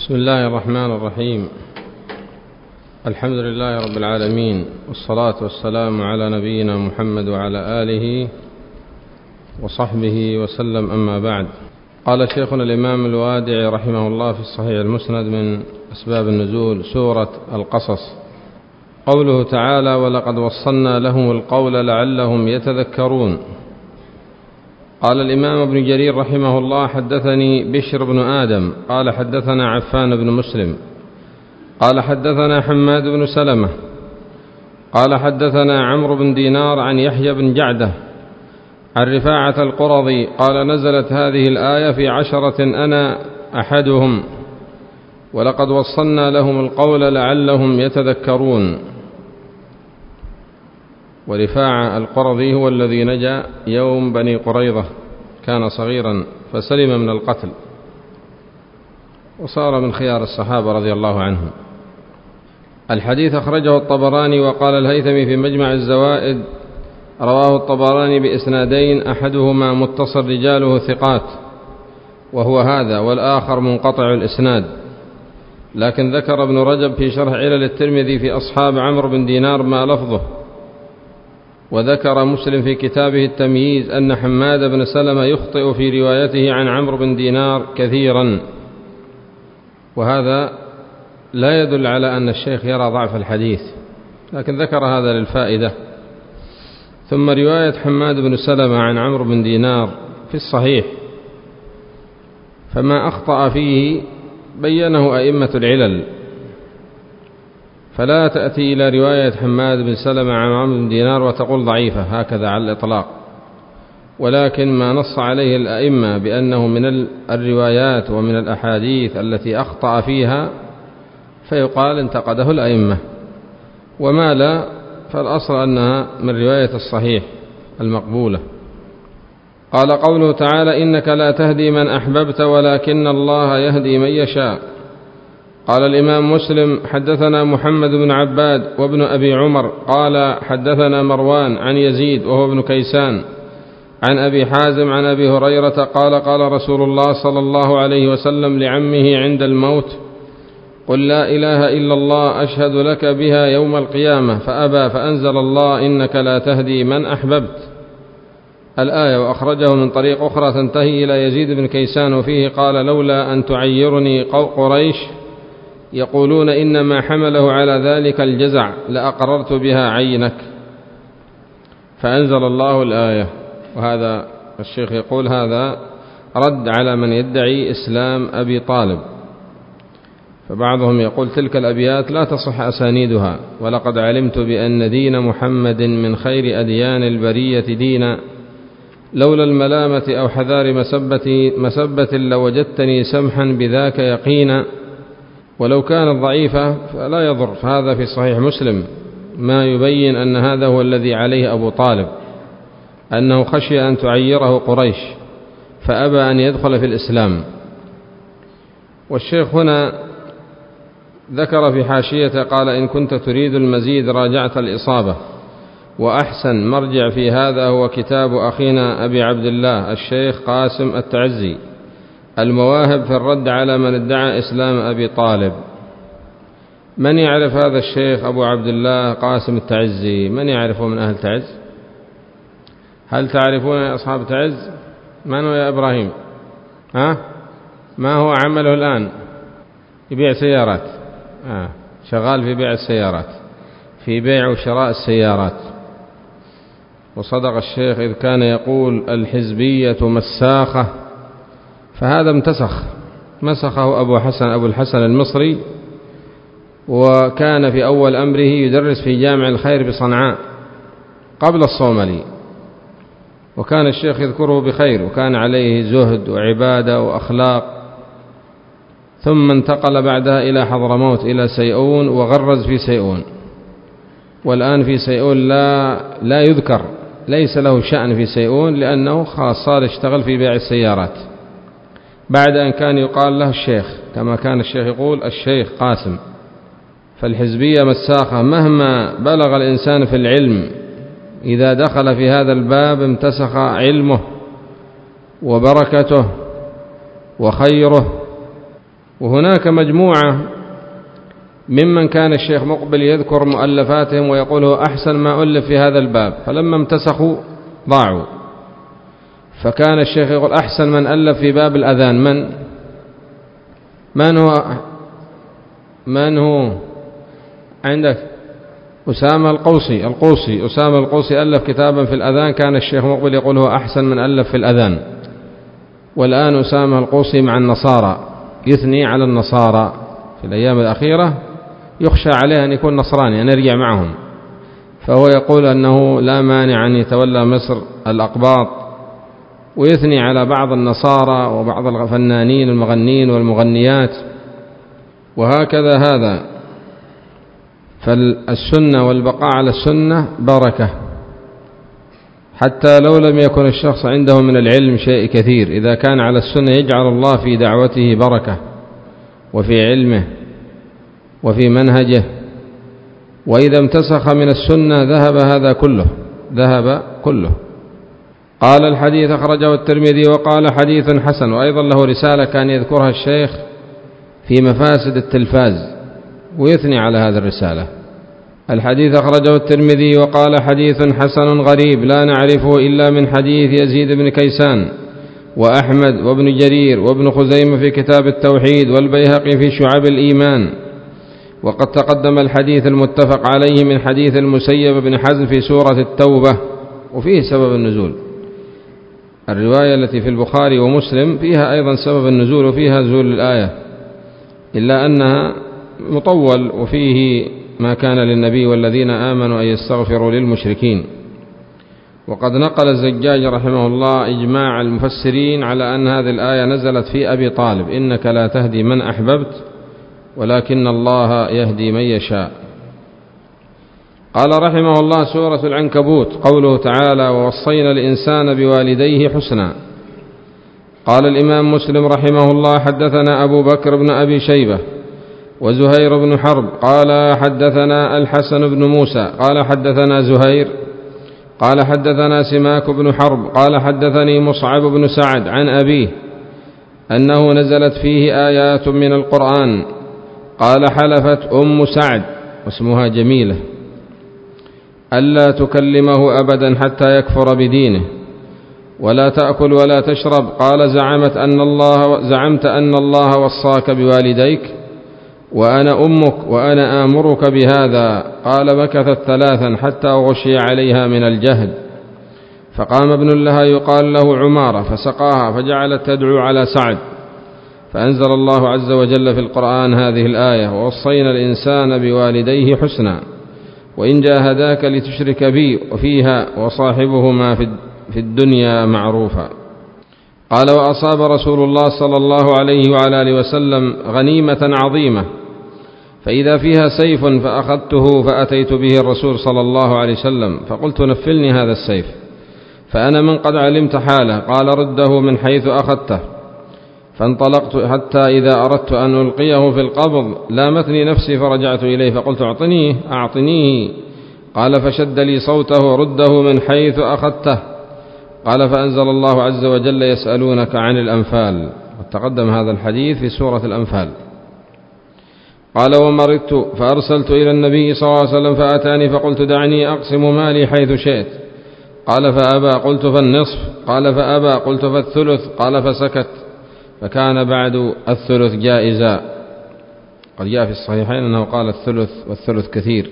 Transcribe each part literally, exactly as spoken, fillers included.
بسم الله الرحمن الرحيم. الحمد لله رب العالمين، والصلاة والسلام على نبينا محمد وعلى آله وصحبه وسلم، أما بعد. قال شيخنا الإمام الوادعي رحمه الله في الصحيح المسند من أسباب النزول سورة القصص قوله تعالى: ولقد وصلنا لهم القول لعلهم يتذكرون. قال الإمام ابن جرير رحمه الله: حدثني بشر بن آدم قال حدثنا عفان بن مسلم قال حدثنا حماد بن سلمة قال حدثنا عمرو بن دينار عن يحيى بن جعدة عن رفاعة القرظي قال: نزلت هذه الآية في عشرة أنا أحدهم ولقد وصلنا لهم القول لعلهم يتذكرون. ورفاعة القرظي هو الذي نجا يوم بني قريظة، كان صغيرا فسلم من القتل وصار من خيار الصحابة رضي الله عنهم. الحديث أخرجه الطبراني، وقال الهيثمي في مجمع الزوائد: رواه الطبراني بإسنادين، أحدهما متصل رجاله ثقات وهو هذا، والآخر منقطع الإسناد. لكن ذكر ابن رجب في شرح علل الترمذي في أصحاب عمرو بن دينار ما لفظه. وذكر مسلم في كتابه التمييز أن حماد بن سلمة يخطئ في روايته عن عمرو بن دينار كثيرا، وهذا لا يدل على أن الشيخ يرى ضعف الحديث، لكن ذكر هذا للفائدة. ثم رواية حماد بن سلمة عن عمرو بن دينار في الصحيح، فما أخطأ فيه بينه أئمة العلل، فلا تأتي إلى رواية حماد بن سلمة عن عمرو بن دينار وتقول ضعيفة هكذا على الإطلاق، ولكن ما نص عليه الأئمة بأنه من الروايات ومن الأحاديث التي أخطأ فيها فيقال انتقده الأئمة، وما لا فالأصل أنها من رواية الصحيح المقبولة. قال قوله تعالى: إنك لا تهدي من أحببت ولكن الله يهدي من يشاء. قال الإمام مسلم: حدثنا محمد بن عباد وابن أبي عمر قال حدثنا مروان عن يزيد وهو ابن كيسان عن أبي حازم عن أبي هريرة قال: قال رسول الله صلى الله عليه وسلم لعمه عند الموت: قل لا إله إلا الله أشهد لك بها يوم القيامة، فأبى، فأنزل الله: إنك لا تهدي من أحببت، الآية. وأخرجه من طريق أخرى تنتهي إلى يزيد بن كيسان، وفيه قال: لولا أن تعيرني قريش يقولون إنما حمله على ذلك الجزع لأقررت بها عينك، فأنزل الله الآية. وهذا الشيخ يقول هذا رد على من يدعي إسلام أبي طالب، فبعضهم يقول تلك الأبيات لا تصح أسانيدها: ولقد علمت بأن دين محمد من خير أديان البرية دينا، لولا الملامة أو حذار مسبة, مسبة لوجدتني سمحا بذاك يقينا. ولو كانت ضعيفة فلا يضر، فهذا في صحيح مسلم ما يبين أن هذا هو الذي عليه أبو طالب، أنه خشي أن تعيره قريش فأبى أن يدخل في الإسلام. والشيخ هنا ذكر في حاشية قال: إن كنت تريد المزيد راجعت الإصابة، وأحسن مرجع في هذا هو كتاب أخينا أبي عبد الله الشيخ قاسم التعزي، المواهب في الرد على من ادعى إسلام أبي طالب. من يعرف هذا الشيخ أبو عبد الله قاسم التعزي؟ من يعرفه من أهل تعز؟ هل تعرفون يا أصحاب تعز؟ من هو يا إبراهيم؟ ها؟ ما هو عمله الآن؟ يبيع سيارات، آه. شغال في بيع السيارات، في بيع وشراء السيارات. وصدق الشيخ إذ كان يقول: الحزبية مساخة، فهذا امتسخ، مسخه أبو حسن أبو الحسن المصري، وكان في أول أمره يدرس في جامع الخير بصنعاء قبل الصومالي، وكان الشيخ يذكره بخير، وكان عليه زهد وعبادة وأخلاق. ثم انتقل بعدها إلى حضرموت إلى سيئون، وغرز في سيئون، والآن في سيئون لا, لا يذكر، ليس له شأن في سيئون، لأنه خلاص صار يشتغل في بيع السيارات، بعد أن كان يقال له الشيخ، كما كان الشيخ يقول الشيخ قاسم. فالحزبية مساخة، مهما بلغ الإنسان في العلم إذا دخل في هذا الباب امتسخ علمه وبركته وخيره، وهناك مجموعة ممن كان الشيخ مقبل يذكر مؤلفاتهم ويقول هو أحسن ما ألف في هذا الباب، فلما امتسخوا ضاعوا. فكان الشيخ يقول أحسن من ألف في باب الأذان من من هو من هو عندك؟ أسامة القوسي القوسي أسامة القوسي ألف كتابا في الأذان، كان الشيخ مقبل يقول هو أحسن من ألف في الأذان. والآن أسامة القوسي مع النصارى يثني على النصارى في الأيام الأخيرة، يخشى عليه أن يكون نصراني أن يرجع معهم، فهو يقول أنه لا مانع أن يتولى مصر الأقباط، ويثني على بعض النصارى وبعض الفنانين المغنين والمغنيات، وهكذا هذا. فالسنة والبقاء على السنة بركة، حتى لو لم يكن الشخص عنده من العلم شيء كثير، إذا كان على السنة يجعل الله في دعوته بركة وفي علمه وفي منهجه، وإذا امتسخ من السنة ذهب هذا كله ذهب كله. قال الحديث أخرجه الترمذي وقال حديث حسن. وأيضا له رسالة كان يذكرها الشيخ في مفاسد التلفاز ويثني على هذه الرسالة. الحديث أخرجه الترمذي وقال حديث حسن غريب لا نعرفه إلا من حديث يزيد بن كيسان وأحمد وابن جرير وابن خزيمة في كتاب التوحيد والبيهقي في شعب الإيمان. وقد تقدم الحديث المتفق عليه من حديث المسيب بن حزم في سورة التوبة، وفيه سبب النزول. الرواية التي في البخاري ومسلم فيها أيضا سبب النزول وفيها نزول الآية، إلا أنها مطول وفيه ما كان للنبي والذين آمنوا أن يستغفروا للمشركين. وقد نقل الزجاج رحمه الله إجماع المفسرين على أن هذه الآية نزلت في أبي طالب: إنك لا تهدي من أحببت ولكن الله يهدي من يشاء. قال رحمه الله: سورة العنكبوت، قوله تعالى: ووصينا الإنسان بوالديه حسنا. قال الإمام مسلم رحمه الله: حدثنا أبو بكر بن أبي شيبة وزهير بن حرب قال حدثنا الحسن بن موسى قال حدثنا زهير قال حدثنا سماك بن حرب قال حدثني مصعب بن سعد عن أبيه أنه نزلت فيه آيات من القرآن. قال: حلفت أم سعد واسمها جميلة ألا تكلمه أبدا حتى يكفر بدينه ولا تأكل ولا تشرب. قال: زعمت أن الله زعمت أن الله وصاك بوالديك وأنا أمك وأنا آمرك بهذا. قال: مكثت ثلاثا حتى غشي عليها من الجهد، فقام ابن لها يقال له عمارة فسقاها، فجعلت تدعو على سعد، فأنزل الله عز وجل في القرآن هذه الآية: ووصينا الإنسان بوالديه حسنا وإن جاهداك لتشرك بي، وفيها: وصاحبهما في الدنيا معروفا. قال: وأصاب رسول الله صلى الله عليه وعلى آله وسلم غنيمة عظيمة، فإذا فيها سيف فأخذته فأتيت به الرسول صلى الله عليه وسلم فقلت: نفلني هذا السيف، فأنا من قد علمت حاله. قال: رده من حيث أخذته. فانطلقت حتى إذا أردت أن ألقيه في القبض لامتني نفسي، فرجعت إليه فقلت: أعطنيه أعطنيه. قال: فشد لي صوته: رده من حيث أخذته. قال: فأنزل الله عز وجل: يسألونك عن الأنفال. وتقدم هذا الحديث في سورة الأنفال. قال: ومرضت فأرسلت إلى النبي صلى الله عليه وسلم فأتاني فقلت: دعني أقسم مالي حيث شئت. قال: فأبى. قلت: فالنصف. قال: فأبى. قلت: فالثلث. قال: فسكت. فكان بعد الثلث جائزا. قد جاء في الصحيحين أنه قال الثلث، والثلث كثير.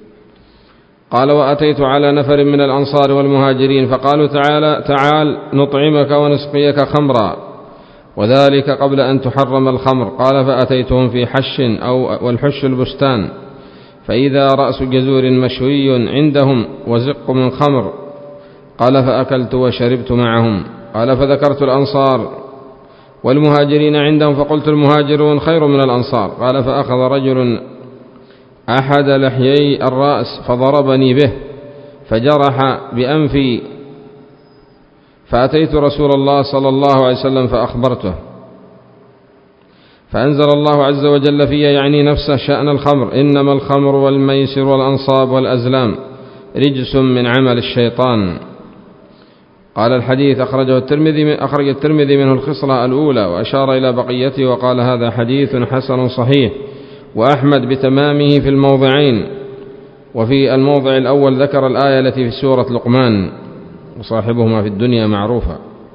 قال: وأتيت على نفر من الأنصار والمهاجرين فقالوا: تعالى تعال نطعمك ونسقيك خمرا، وذلك قبل أن تحرم الخمر. قال: فأتيتهم في حش أو والحش البستان، فإذا رأس جزور مشوي عندهم وزق من خمر. قال: فأكلت وشربت معهم. قال: فذكرت الأنصار والمهاجرين عندهم فقلت: المهاجرون خير من الأنصار. قال: فأخذ رجل أحد لحيي الرأس فضربني به فجرح بأنفي، فأتيت رسول الله صلى الله عليه وسلم فأخبرته، فأنزل الله عز وجل في يعني نفسه شأن الخمر: إنما الخمر والميسر والأنصاب والأزلام رجس من عمل الشيطان. قال الحديث أخرجه الترمذي أخرج الترمذي منه الخصلة الأولى وأشار إلى بقيته وقال هذا حديث حسن صحيح، وأحمد بتمامه في الموضعين، وفي الموضع الأول ذكر الآية التي في سورة لقمان وصاحبهما في الدنيا معروفة.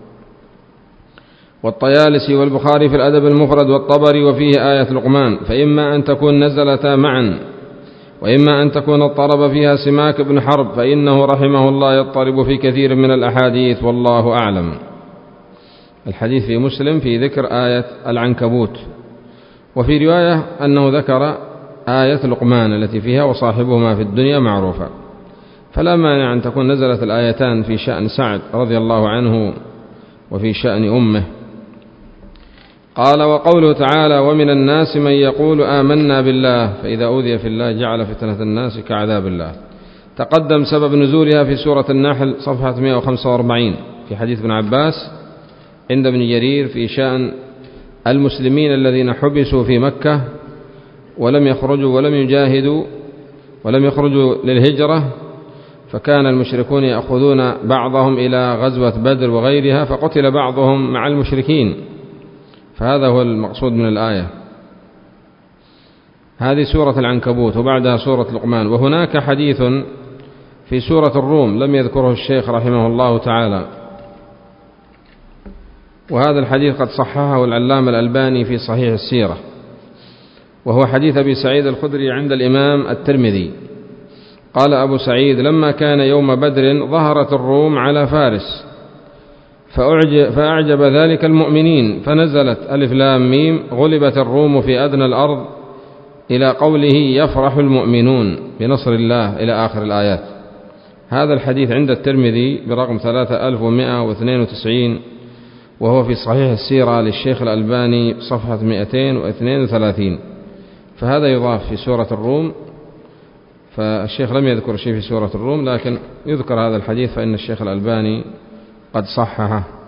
والطيالسي والبخاري في الأدب المفرد والطبري وفيه آية لقمان، فإما أن تكون نزلتا معا وإما أن تكون اضطرب فيها سماك بن حرب، فإنه رحمه الله يضطرب في كثير من الأحاديث والله أعلم. الحديث في مسلم في ذكر آية العنكبوت، وفي رواية أنه ذكر آية لقمان التي فيها وصاحبهما في الدنيا معروفة، فلا مانع أن تكون نزلت الآيتان في شأن سعد رضي الله عنه وفي شأن أمه. قال وقوله تعالى ومن الناس من يقول آمنا بالله فإذا أوذي في الله جعل فتنة الناس كعذاب الله. تقدم سبب نزولها في سورة النحل صفحة مئة وخمسة وأربعين في حديث ابن عباس عند ابن جرير في شأن المسلمين الذين حبسوا في مكة ولم يخرجوا ولم يجاهدوا ولم يخرجوا للهجرة، فكان المشركون يأخذون بعضهم إلى غزوة بدر وغيرها، فقتل بعضهم مع المشركين، فهذا هو المقصود من الآية. هذه سورة العنكبوت وبعدها سورة لقمان. وهناك حديث في سورة الروم لم يذكره الشيخ رحمه الله تعالى، وهذا الحديث قد صححه العلامة الألباني في صحيح السيرة، وهو حديث أبي سعيد الخدري عند الإمام الترمذي. قال أبو سعيد لما كان يوم بدر ظهرت الروم على فارس فأعجب ذلك المؤمنين، فنزلت ألف لام ميم غلبت الروم في أدنى الأرض إلى قوله يفرح المؤمنون بنصر الله إلى آخر الآيات. هذا الحديث عند الترمذي برقم ثلاثة آلاف ومئة واثنين وتسعين، وهو في صحيح السيرة للشيخ الألباني صفحة مئتين واثنين وثلاثين، فهذا يضاف في سورة الروم. فالشيخ لم يذكر شيء في سورة الروم، لكن يذكر هذا الحديث فإن الشيخ الألباني قد صححه.